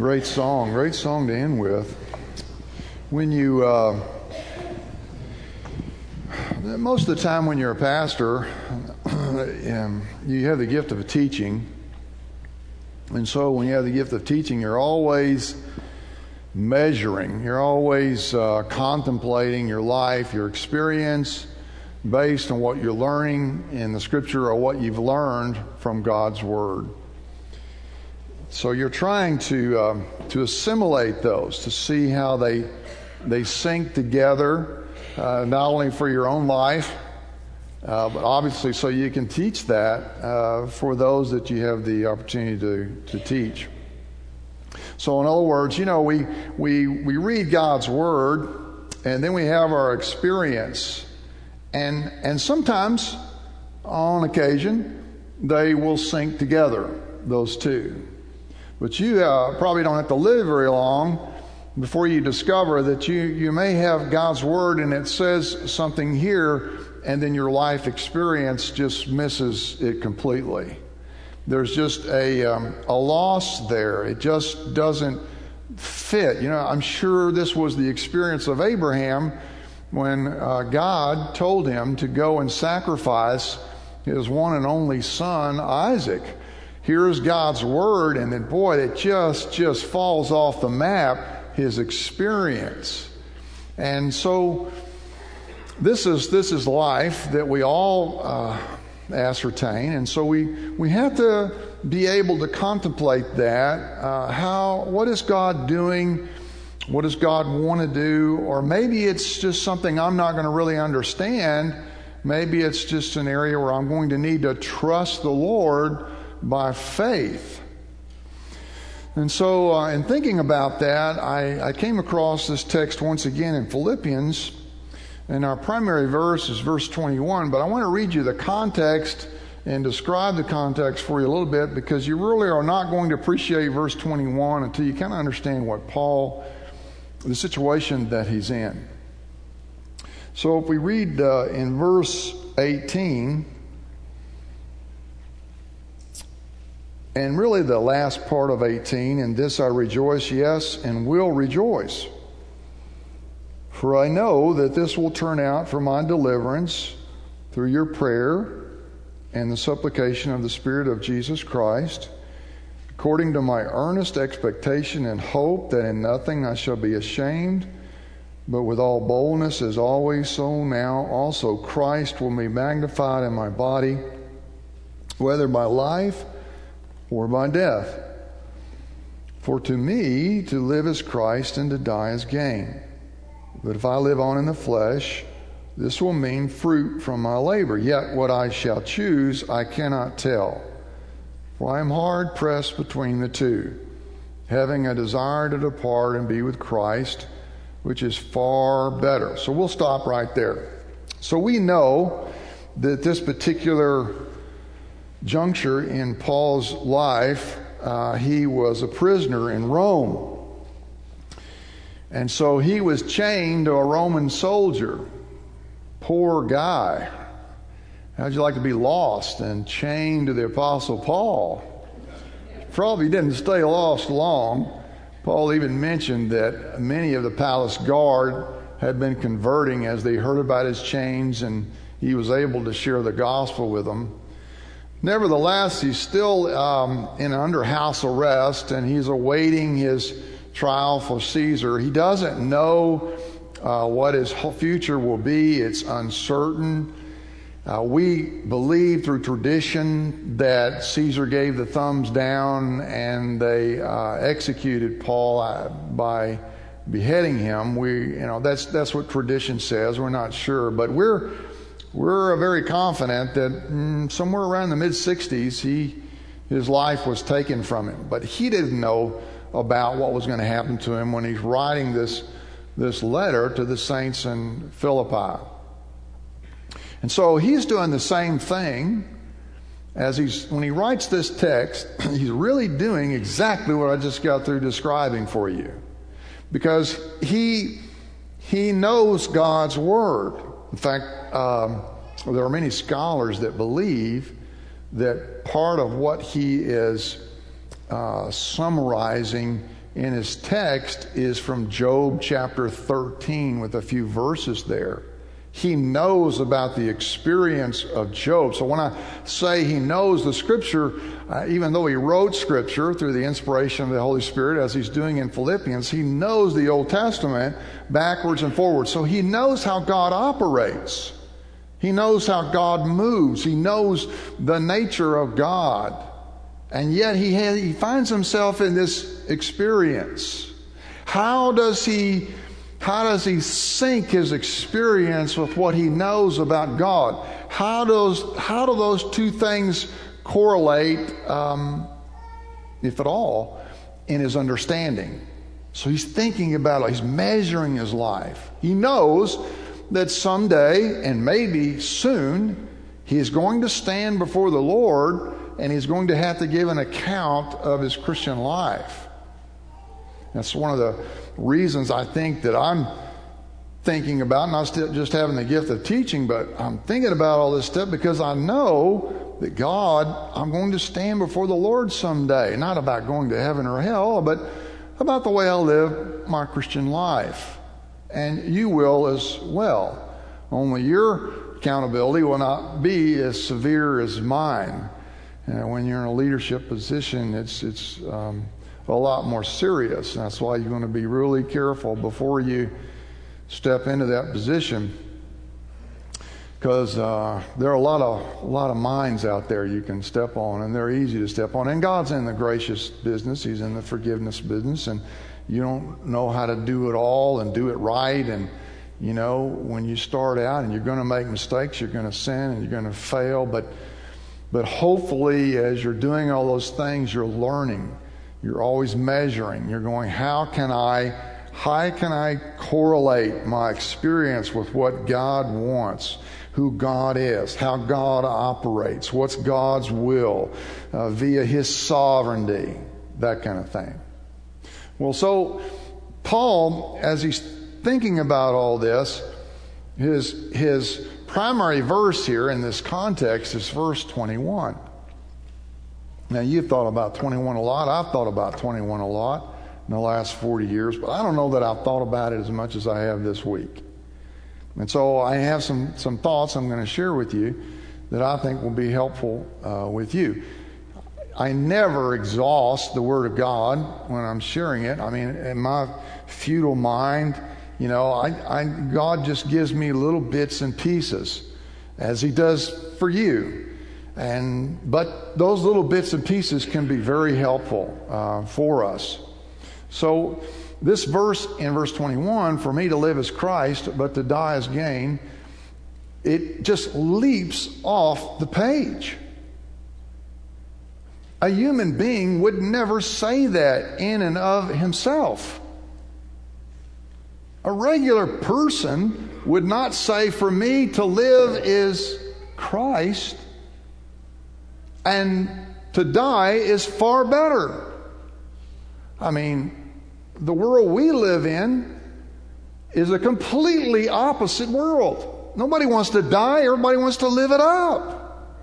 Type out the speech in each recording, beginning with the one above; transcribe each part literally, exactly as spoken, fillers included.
Great song, great song to end with. When you, uh, most of the time when you're a pastor, um, you have the gift of teaching. And so when you have the gift of teaching, you're always measuring, you're always uh, contemplating your life, your experience, based on what you're learning in the Scripture or what you've learned from God's Word. So you're trying to um, to assimilate those, to see how they they sync together, uh, not only for your own life, uh, but obviously so you can teach that uh, for those that you have the opportunity to to teach. So in other words, you know, we we we read God's Word, and then we have our experience, and and sometimes, on occasion, they will sync together, those two. But you uh, probably don't have to live very long before you discover that you, you may have God's Word and it says something here, and then your life experience just misses it completely. There's just a um, a loss there. It just doesn't fit. You know, I'm sure this was the experience of Abraham when uh, God told him to go and sacrifice his one and only son, Isaac. Here's God's Word, and then, boy, it just, just falls off the map, his experience. And so this is this is life that we all uh, ascertain, and so we, we have to be able to contemplate that. Uh, how what is God doing? What does God want to do? Or maybe it's just something I'm not going to really understand. Maybe it's just an area where I'm going to need to trust the Lord by faith. And so uh, in thinking about that, I, I came across this text once again in Philippians, and our primary verse is verse twenty-one, but I want to read you the context and describe the context for you a little bit, because you really are not going to appreciate verse twenty-one until you kind of understand what Paul, the situation that he's in. So if we read uh, in verse eighteen, and really the last part of eighteen, in this I rejoice, yes, and will rejoice. For I know that this will turn out for my deliverance through your prayer and the supplication of the Spirit of Jesus Christ, according to my earnest expectation and hope that in nothing I shall be ashamed, but with all boldness as always, so now also Christ will be magnified in my body, whether by life or by death. For to me to live is Christ, and to die is gain. But if I live on in the flesh, this will mean fruit from my labor. Yet what I shall choose I cannot tell. For I am hard pressed between the two, having a desire to depart and be with Christ, which is far better. So we'll stop right there. So we know that this particular juncture in Paul's life, uh, he was a prisoner in Rome. And so he was chained to a Roman soldier. Poor guy. How'd you like to be lost and chained to the Apostle Paul? Probably didn't stay lost long. Paul even mentioned that many of the palace guard had been converting as they heard about his chains, and he was able to share the gospel with them. Nevertheless, he's still um, in under house arrest, and he's awaiting his trial for Caesar. He doesn't know uh, what his future will be. It's uncertain. Uh, we believe through tradition that Caesar gave the thumbs down and they uh, executed Paul uh, by beheading him. We, you know, that's that's what tradition says. We're not sure, but we're We're very confident that mm, somewhere around the mid sixties, he, his life was taken from him. But he didn't know about what was going to happen to him when he's writing this, this letter to the saints in Philippi. And so he's doing the same thing as he's, when he writes this text, he's really doing exactly what I just got through describing for you. Because he, he knows God's Word. In fact, um, there are many scholars that believe that part of what he is uh, summarizing in his text is from Job chapter thirteen with a few verses there. He knows about the experience of Job. So when I say he knows the Scripture, uh, even though he wrote Scripture through the inspiration of the Holy Spirit, as he's doing in Philippians, he knows the Old Testament backwards and forwards. So he knows how God operates. He knows how God moves. He knows the nature of God. And yet he, has, he finds himself in this experience. How does he... How does he sync his experience with what he knows about God? How does how do those two things correlate, um, if at all, in his understanding? So he's thinking about it. He's measuring his life. He knows that someday, and maybe soon, he is going to stand before the Lord, and he's going to have to give an account of his Christian life. That's one of the reasons I think that I'm thinking about, not just having the gift of teaching, but I'm thinking about all this stuff because I know that God, I'm going to stand before the Lord someday. Not about going to heaven or hell, but about the way I live my Christian life. And you will as well. Only your accountability will not be as severe as mine. And when you're in a leadership position, it's it's um, a lot more serious. And that's why you're going to be really careful before you step into that position, because uh, there are a lot of a lot of mines out there you can step on, and they're easy to step on. And God's in the gracious business; He's in the forgiveness business, and you don't know how to do it all and do it right. And you know, when you start out, and you're going to make mistakes, you're going to sin, and you're going to fail. But but hopefully, as you're doing all those things, you're learning. You're always measuring. You're going, how can I, how can I correlate my experience with what God wants, who God is, how God operates, what's God's will uh, via His sovereignty, that kind of thing. Well, so Paul, as he's thinking about all this, his his primary verse here in this context is verse twenty-one. Now, you've thought about twenty-one a lot. I've thought about twenty-one a lot in the last forty years, but I don't know that I've thought about it as much as I have this week. And so I have some, some thoughts I'm going to share with you that I think will be helpful uh, with you. I never exhaust the Word of God when I'm sharing it. I mean, in my futile mind, you know, I, I, God just gives me little bits and pieces, as He does for you. And but those little bits and pieces can be very helpful uh, for us. So this verse in verse twenty-one, for me to live is Christ, but to die is gain, it just leaps off the page. A human being would never say that in and of himself. A regular person would not say, for me to live is Christ, and to die is far better. I mean, the world we live in is a completely opposite world. Nobody wants to die. Everybody wants to live it up.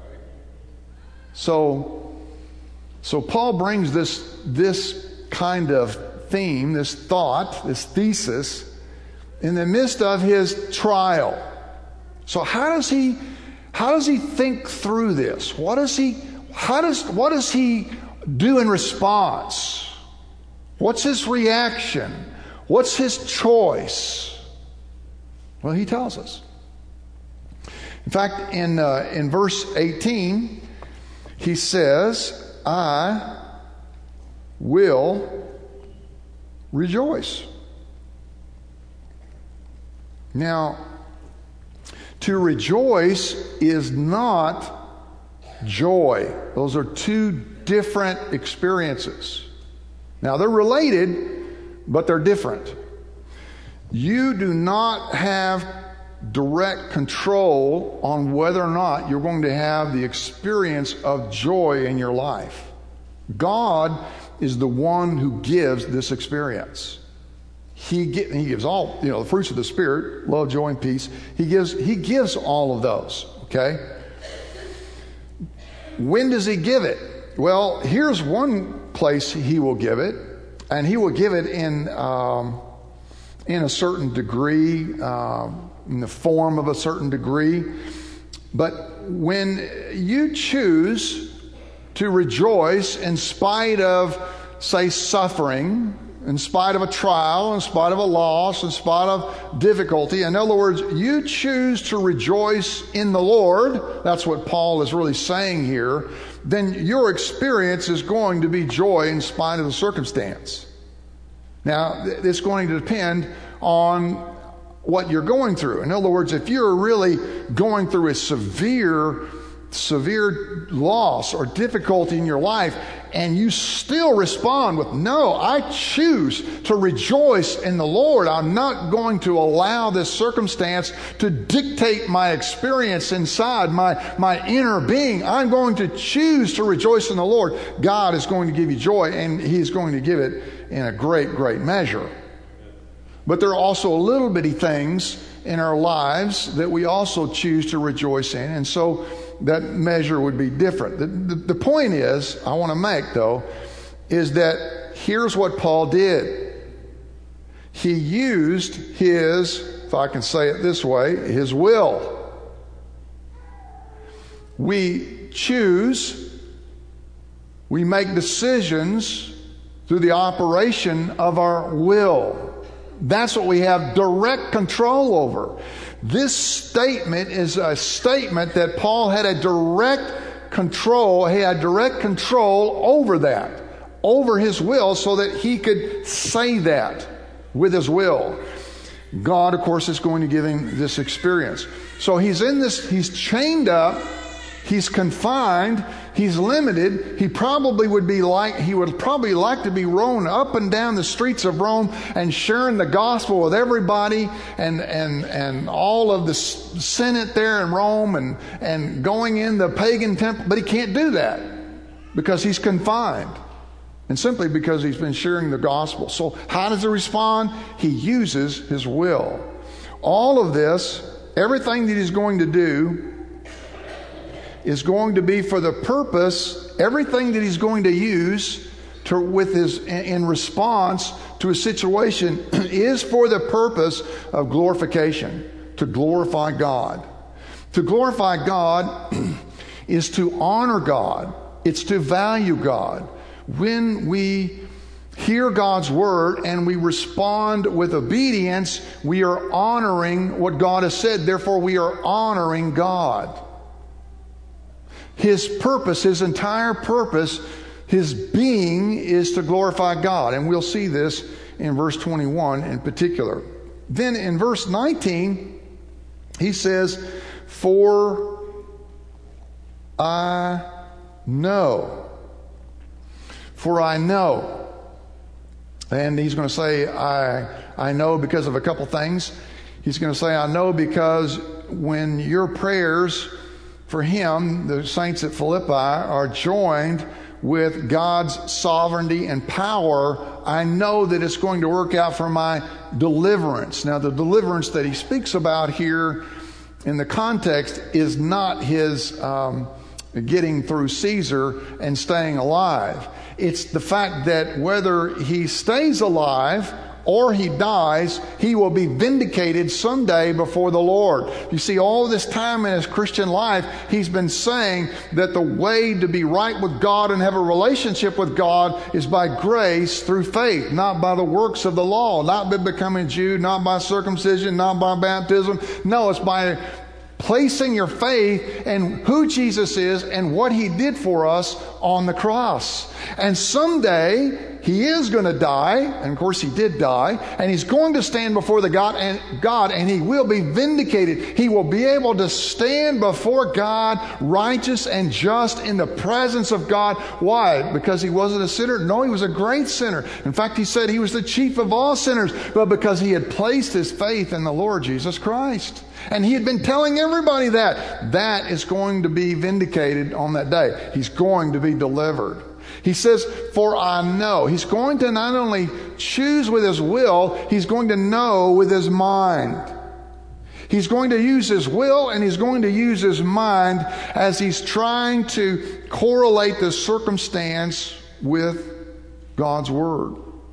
So, so Paul brings this, this kind of theme, this thought, this thesis, in the midst of his trial. So how does he, how does he think through this? What does he, how does, what does he do in response? What's his reaction? What's his choice? Well, he tells us. In fact, in uh, in verse eighteen, he says, I will rejoice. Now, to rejoice is not joy. Those are two different experiences. Now, they're related, but they're different. You do not have direct control on whether or not you're going to have the experience of joy in your life. God is the one who gives this experience. He, get, he gives all, you know, the fruits of the Spirit, love, joy, and peace. He gives, he gives all of those, okay? When does He give it? Well, here's one place He will give it. and He will give it in um, in a certain degree, uh, in the form of a certain degree. But when you choose to rejoice in spite of, say, suffering, in spite of a trial, in spite of a loss, in spite of difficulty. In other words, you choose to rejoice in the Lord. That's what Paul is really saying here. Then your experience is going to be joy in spite of the circumstance. Now, it's going to depend on what you're going through. In other words, if you're really going through a severe severe loss or difficulty in your life, and you still respond with, no, I choose to rejoice in the Lord. I'm not going to allow this circumstance to dictate my experience inside, my, my inner being. I'm going to choose to rejoice in the Lord. God is going to give you joy, and He's going to give it in a great, great measure. But there are also little bitty things in our lives that we also choose to rejoice in, and so that measure would be different. The, the, the point is, I want to make though, is that here's what Paul did. He used his, if I can say it this way, his will. We choose, we make decisions through the operation of our will. That's what we have direct control over. This statement is a statement that Paul had a direct control, he had direct control over that, over his will, so that he could say that with his will. God, of course, is going to give him this experience. So he's in this, he's chained up, he's confined, he's limited. He probably would be like, he would probably like to be roaming up and down the streets of Rome and sharing the gospel with everybody, and and and all of the Senate there in Rome, and and going in the pagan temple. But he can't do that because he's confined, and simply because he's been sharing the gospel. So how does he respond? He uses his will. All of this, everything that he's going to do, is going to be for the purpose, everything that he's going to use to, with his, in response to a situation is for the purpose of glorification, to glorify God. To glorify God is to honor God. It's to value God. When we hear God's word and we respond with obedience, we are honoring what God has said. Therefore, we are honoring God. His purpose, his entire purpose, his being is to glorify God. And we'll see this in verse twenty-one in particular. Then in verse nineteen, he says, "For I know." For I know. And he's going to say, I, I know because of a couple things. He's going to say, I know because when your prayers for him, the saints at Philippi, are joined with God's sovereignty and power, I know that it's going to work out for my deliverance. Now, the deliverance that he speaks about here in the context is not his um, getting through Caesar and staying alive. It's the fact that whether he stays alive or he dies, he will be vindicated someday before the Lord. You see, all this time in his Christian life, he's been saying that the way to be right with God and have a relationship with God is by grace through faith, not by the works of the law, not by becoming a Jew, not by circumcision, not by baptism. No, it's by placing your faith in who Jesus is and what he did for us on the cross. And someday he is going to die, and of course he did die, and he's going to stand before the God and God, and he will be vindicated. He will be able to stand before God righteous and just in the presence of God. Why? Because he wasn't a sinner? No, he was a great sinner. In fact, he said he was the chief of all sinners, but because he had placed his faith in the Lord Jesus Christ. And he had been telling everybody that. That is going to be vindicated on that day. He's going to be delivered. He says, for I know. He's going to not only choose with his will, he's going to know with his mind. He's going to use his will and he's going to use his mind as he's trying to correlate the circumstance with God's word.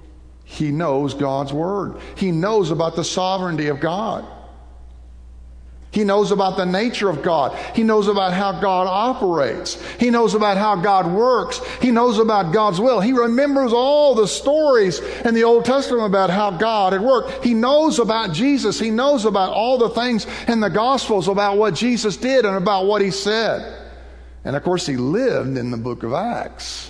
he knows God's Word. He knows about the sovereignty of God. He knows about the nature of God. He knows about how God operates. He knows about how God works. He knows about God's will. He remembers all the stories in the Old Testament about how God had worked. He knows about Jesus. He knows about all the things in the Gospels about what Jesus did and about what He said. And of course, He lived in the book of Acts.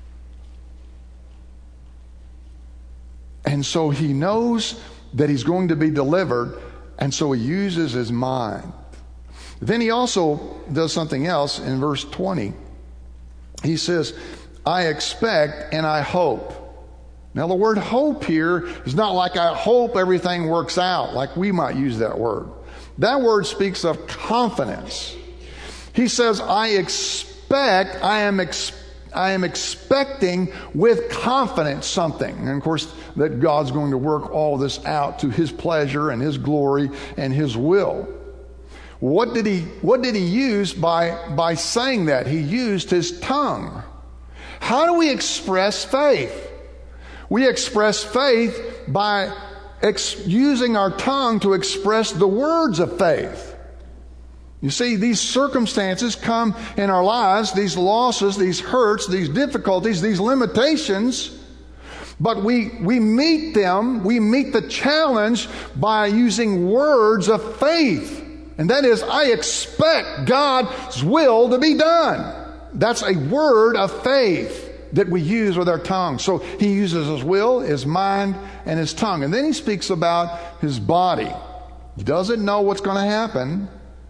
And so He knows that He's going to be delivered. And so He uses His mind. Then He also does something else in verse twenty. He says, I expect and I hope. Now the word hope here is not like I hope everything works out, like we might use that word. That word speaks of confidence. He says, I expect, I am expecting. I am expecting with confidence something. And of course, that God's going to work all this out to His pleasure and His glory and His will. What did he, what did he use by, by saying that? He used his tongue. How do we express faith? We express faith by ex- using our tongue to express the words of faith. You see, these circumstances come in our lives, these losses, these hurts, these difficulties, these limitations, but we, we meet them, we meet the challenge by using words of faith. And that is, I expect God's will to be done. That's a word of faith that we use with our tongue. So He uses His will, His mind, and His tongue. And then He speaks about His body. He doesn't know what's going to happen.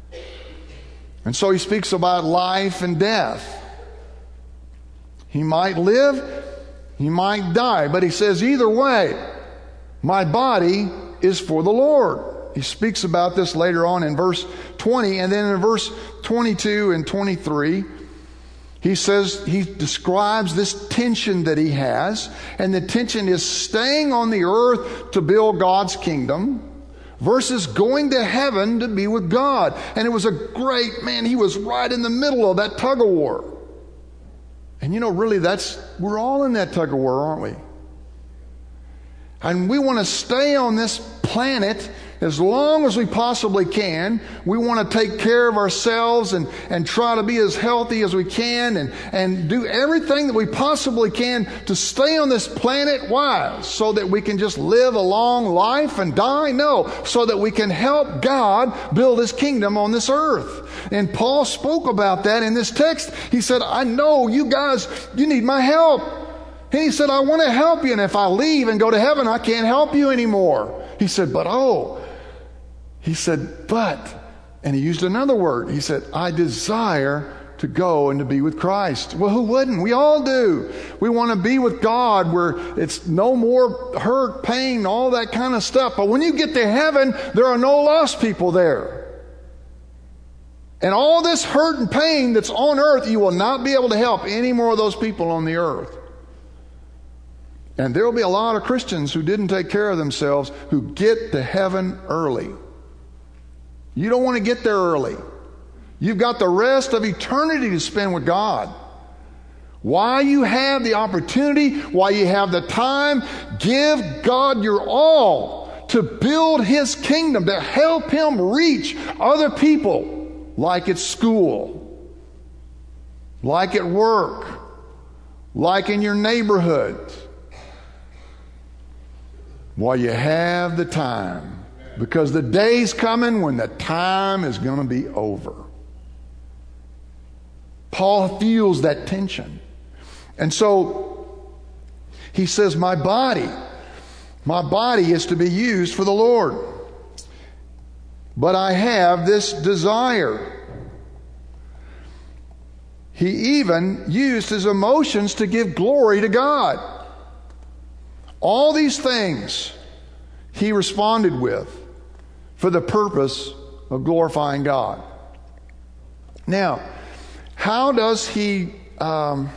And so He speaks about life and death. He might live, He might die. But He says, either way, my body is for the Lord. He speaks about this later on in verse twenty. And then in verse twenty-two and twenty-three, He says, He describes this tension that He has. And the tension is staying on the earth to build God's kingdom versus going to heaven to be with God. And it was a great, man, He was right in the middle of that tug of war. And you know, really, that's, we're all in that tug of war, aren't we? And we want to stay on this planet as long as we possibly can. We want to take care of ourselves and, and try to be as healthy as we can and, and do everything that we possibly can to stay on this planet. Why? So that we can just live a long life and die? No. So that we can help God build His kingdom on this earth. And Paul spoke about that in this text. He said, I know you guys, you need my help. And he said, I want to help you. And if I leave and go to heaven, I can't help you anymore. He said, but oh, he said, but, and he used another word. He said, I desire to go and to be with Christ. Well, who wouldn't? We all do. We want to be with God where it's no more hurt, pain, all that kind of stuff. But when you get to heaven, there are no lost people there. And all this hurt and pain that's on earth, you will not be able to help any more of those people on the earth. And there will be a lot of Christians who didn't take care of themselves who get to heaven early. You don't want to get there early. You've got the rest of eternity to spend with God. While you have the opportunity, while you have the time, give God your all to build His kingdom, to help Him reach other people, like at school, like at work, like in your neighborhood. While you have the time. Because the day's coming when the time is going to be over. Paul feels that tension. And so he says, my body, my body is to be used for the Lord. But I have this desire. He even used his emotions to give glory to God. All these things he responded with for the purpose of glorifying God. Now, how does he um,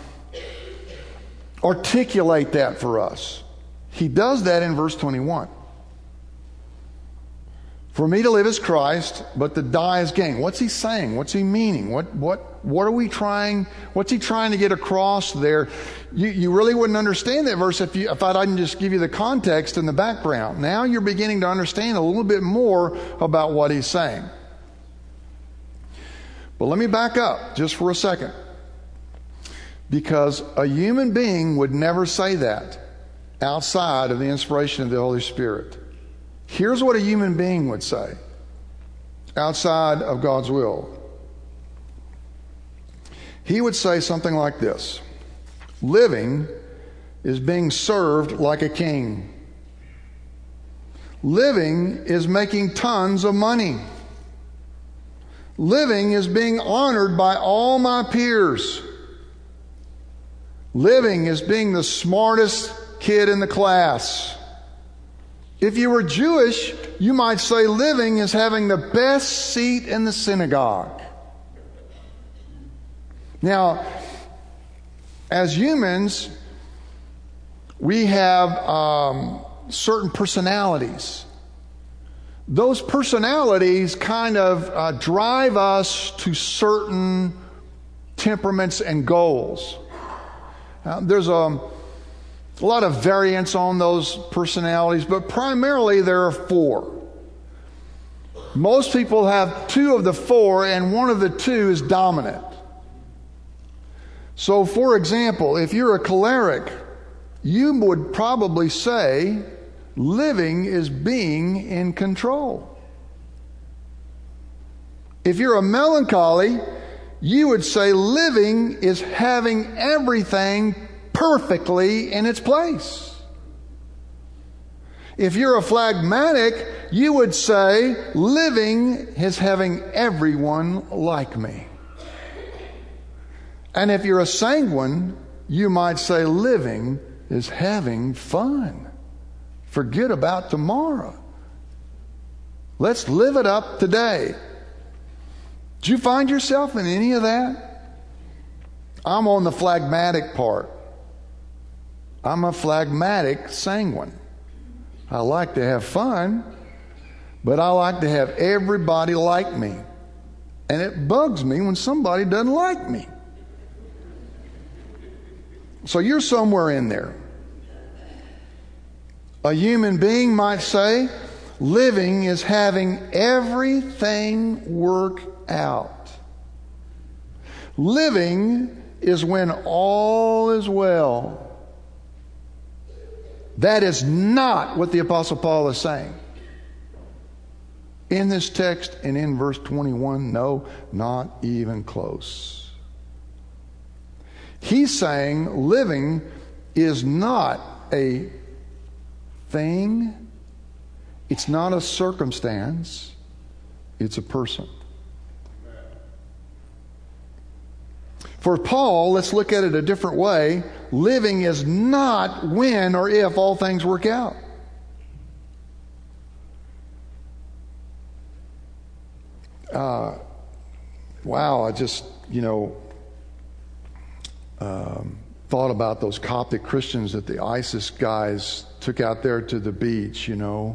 articulate that for us? He does that in verse twenty-one. For me to live is Christ, but to die is gain. What's he saying? What's he meaning? What what what are we trying? What's he trying to get across there? You you really wouldn't understand that verse if you if I didn't just give you the context and the background. Now you're beginning to understand a little bit more about what he's saying. But let me back up just for a second. Because a human being would never say that outside of the inspiration of the Holy Spirit. Here's what a human being would say outside of God's will. He would say something like this: living is being served like a king. Living is making tons of money. Living is being honored by all my peers. Living is being the smartest kid in the class. If you were Jewish, you might say living is having the best seat in the synagogue. Now, as humans, we have um, certain personalities. Those personalities kind of uh, drive us to certain temperaments and goals. Uh, there's a A lot of variance on those personalities, but primarily there are four. Most people have two of the four, and one of the two is dominant. So, for example, if you're a choleric, you would probably say living is being in control. If you're a melancholy, you would say living is having everything perfectly in its place. If you're a phlegmatic, you would say living is having everyone like me. And if you're a sanguine, you might say living is having fun. Forget about tomorrow. Let's live it up today. Did you find yourself in any of that? I'm on the phlegmatic part. I'm a phlegmatic sanguine. I like to have fun, but I like to have everybody like me. And it bugs me when somebody doesn't like me. So you're somewhere in there. A human being might say, living is having everything work out. Living is when all is well. That is not what the Apostle Paul is saying. In this text and in verse twenty-one, no, not even close. He's saying living is not a thing, it's not a circumstance, it's a person. For Paul, let's look at it a different way. Living is not when or if all things work out. Uh, wow, I just, you know, um, thought about those Coptic Christians that the ISIS guys took out there to the beach, you know.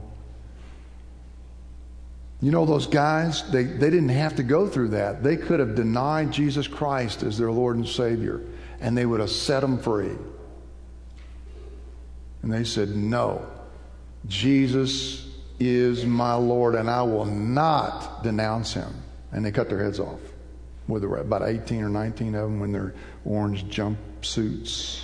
You know those guys, they, they didn't have to go through that. They could have denied Jesus Christ as their Lord and Savior, and they would have set them free. And they said, no, Jesus is my Lord, and I will not denounce him. And they cut their heads off. With about eighteen or nineteen of them in their orange jumpsuits.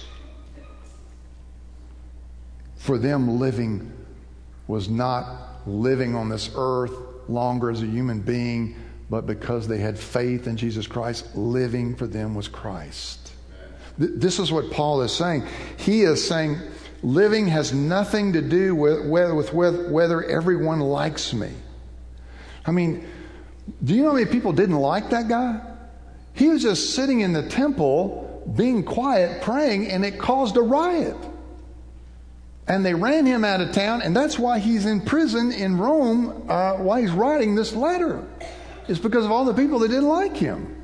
For them, living was not living on this earth longer as a human being, but because they had faith in Jesus Christ, living for them was Christ. Th- this is what Paul is saying. He is saying living has nothing to do with whether, with whether everyone likes me. I mean, do you know how many people didn't like that guy? He was just sitting in the temple, being quiet, praying, and it caused a riot. And they ran him out of town, and that's why he's in prison in Rome, uh, why he's writing this letter. It's because of all the people that didn't like him.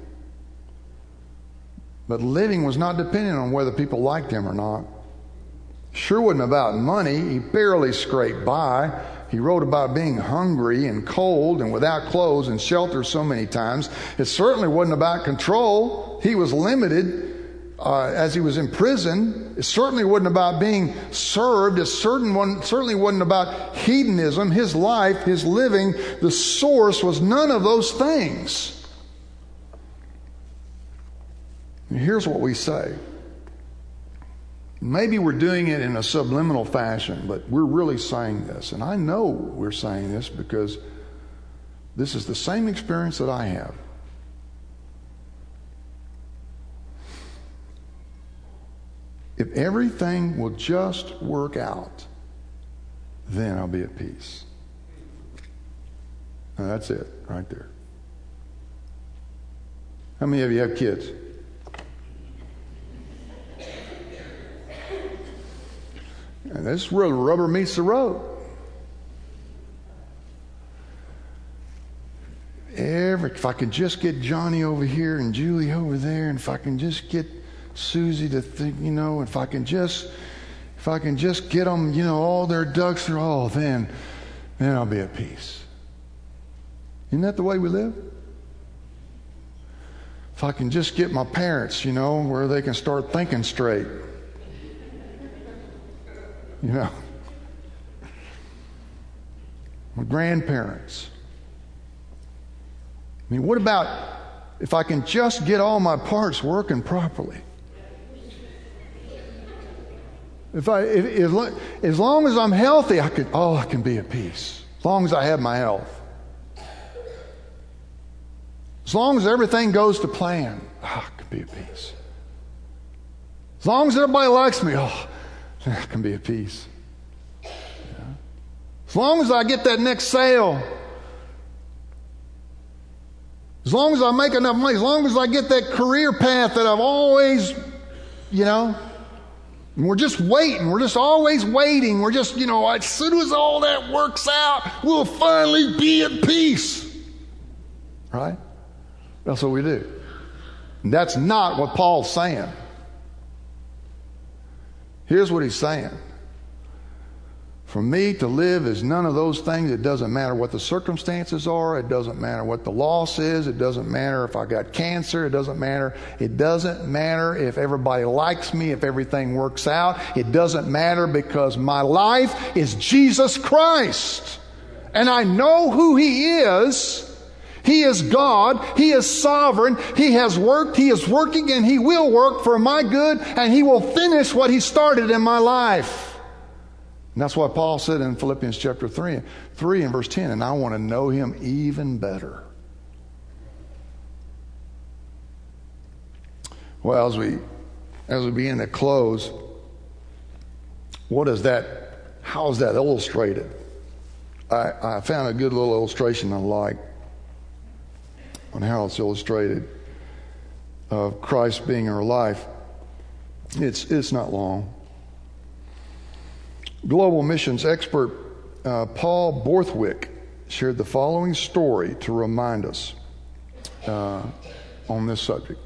But living was not dependent on whether people liked him or not. Sure wasn't about money. He barely scraped by. he wrote about being hungry and cold and without clothes and shelter so many times. It certainly wasn't about control. He was limited uh, as he was in prison. It certainly wasn't about being served. It certain one, certainly wasn't about hedonism. His life, his living, the source was none of those things. And here's what we say. Maybe we're doing it in a subliminal fashion, but we're really saying this. And I know we're saying this because this is the same experience that I have. If everything will just work out, then I'll be at peace. Now that's it right there. How many of you have kids? And this is where the rubber meets the road. Every, if I could just get Johnny over here and Julie over there, and if I can just get Susie to think, you know, if I can just, if I can just get them, you know, all their ducks are all, then, then I'll be at peace. Isn't that the way we live? If I can just get my parents, you know, where they can start thinking straight. You know, my grandparents. I mean, what about if I can just get all my parts working properly? If I, if, if, as long as I'm healthy, I could, oh, I can be at peace. As long as I have my health. As long as everything goes to plan, oh, I can be at peace. As long as everybody likes me, oh, I can be at peace. Yeah. As long as I get that next sale, as long as I make enough money, as long as I get that career path that I've always, you know, and we're just waiting. We're just always waiting. We're just, you know, as soon as all that works out, we'll finally be at peace. Right? That's what we do. And that's not what Paul's saying. Here's what he's saying. For me to live is none of those things. It doesn't matter what the circumstances are. It doesn't matter what the loss is. It doesn't matter if I got cancer. It doesn't matter. It doesn't matter if everybody likes me, if everything works out. It doesn't matter because my life is Jesus Christ. And I know who He is. He is God. He is sovereign. He has worked. He is working, and He will work for my good, and He will finish what He started in my life. And that's what Paul said in Philippians chapter three, three and verse ten, and I want to know Him even better. Well, as we as we begin to close, what is that? How is that illustrated? I, I found a good little illustration I like on how it's illustrated of Christ being in our life. It's it's not long. Global missions expert uh, Paul Borthwick shared the following story to remind us uh, on this subject.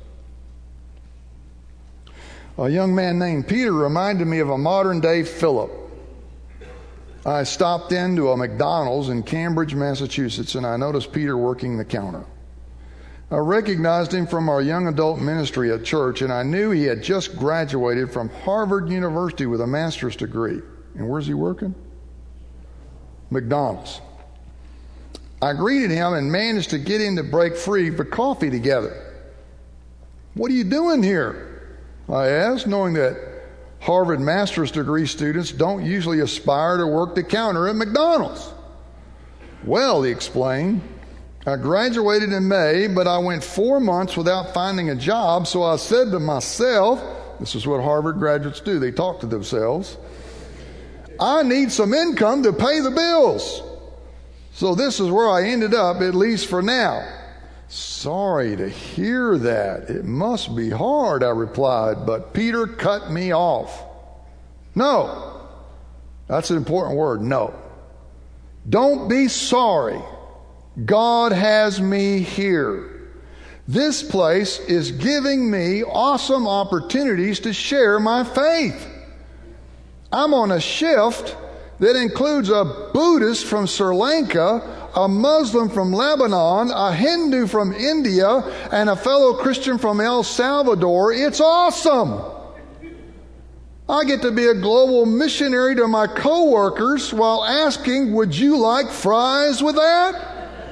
A young man named Peter reminded me of a modern-day Philip. I stopped into a McDonald's in Cambridge, Massachusetts, and I noticed Peter working the counter. I recognized him from our young adult ministry at church, and I knew he had just graduated from Harvard University with a master's degree. And where's he working? McDonald's. I greeted him and managed to get him to break free for coffee together. What are you doing here? I asked, knowing that Harvard master's degree students don't usually aspire to work the counter at McDonald's. Well, he explained, I graduated in May, but I went four months without finding a job, so I said to myself, this is what Harvard graduates do, they talk to themselves, I need some income to pay the bills. So this is where I ended up, at least for now. Sorry to hear that. It must be hard, I replied, but Peter cut me off. No. That's an important word, no. Don't be sorry. God has me here. This place is giving me awesome opportunities to share my faith. I'm on a shift that includes a Buddhist from Sri Lanka, a Muslim from Lebanon, a Hindu from India, and a fellow Christian from El Salvador. It's awesome. I get to be a global missionary to my coworkers while asking, would you like fries with that?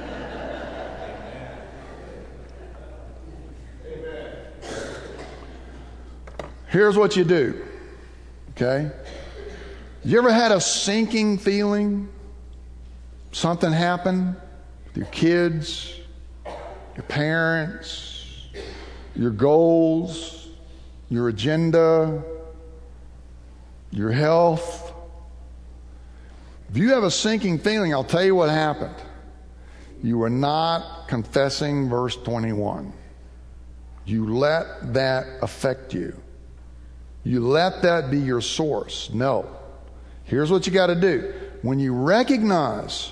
Here's what you do, okay? You ever had a sinking feeling? Something happened with your kids, your parents, your goals, your agenda, your health. If you have a sinking feeling, I'll tell you what happened. You were not confessing verse twenty-one. You let that affect you. You let that be your source. No. Here's what you got to do. When you recognize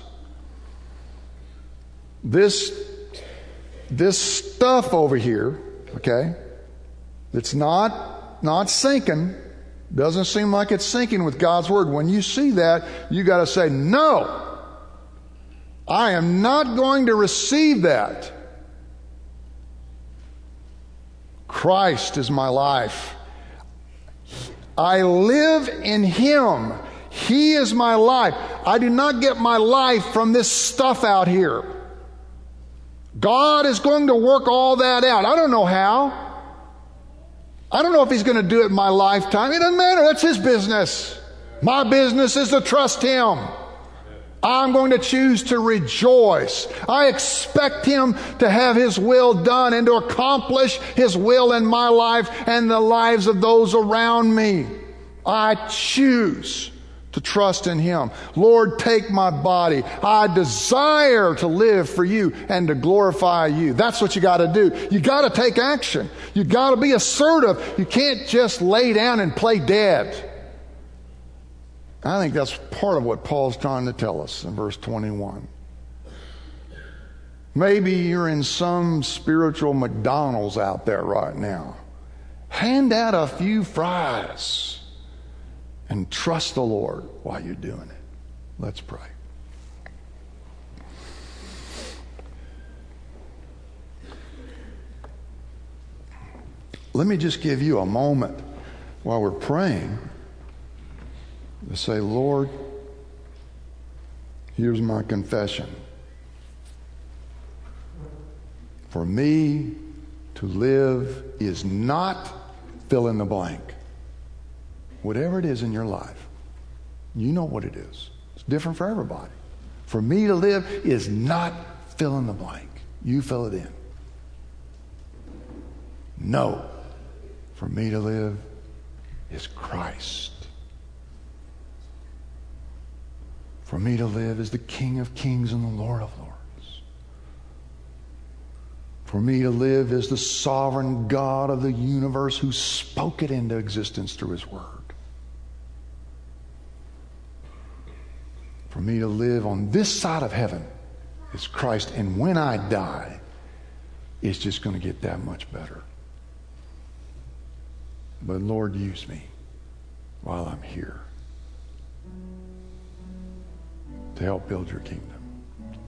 this, this stuff over here, okay, that's not, not sinking, doesn't seem like it's sinking with God's Word. When you see that, you got to say, no, I am not going to receive that. Christ is my life. I live in Him. He is my life. I do not get my life from this stuff out here. God is going to work all that out. I don't know how. I don't know if He's going to do it in my lifetime. It doesn't matter. That's His business. My business is to trust Him. I'm going to choose to rejoice. I expect Him to have His will done and to accomplish His will in my life and the lives of those around me. I choose to trust in Him. Lord, take my body. I desire to live for You and to glorify You. That's what you got to do. You got to take action. You got to be assertive. You can't just lay down and play dead. I think that's part of what Paul's trying to tell us in verse twenty-one. Maybe you're in some spiritual McDonald's out there right now. Hand out a few fries and trust the Lord while you're doing it. Let's pray. Let me just give you a moment while we're praying to say, Lord, here's my confession. For me to live is not fill in the blank. Whatever it is in your life, you know what it is. It's different for everybody. For me to live is not fill in the blank. You fill it in. No. For me to live is Christ. For me to live is the King of Kings and the Lord of Lords. For me to live is the sovereign God of the universe who spoke it into existence through His Word. For me to live on this side of heaven is Christ. And when I die, it's just going to get that much better. But Lord, use me while I'm here to help build Your kingdom.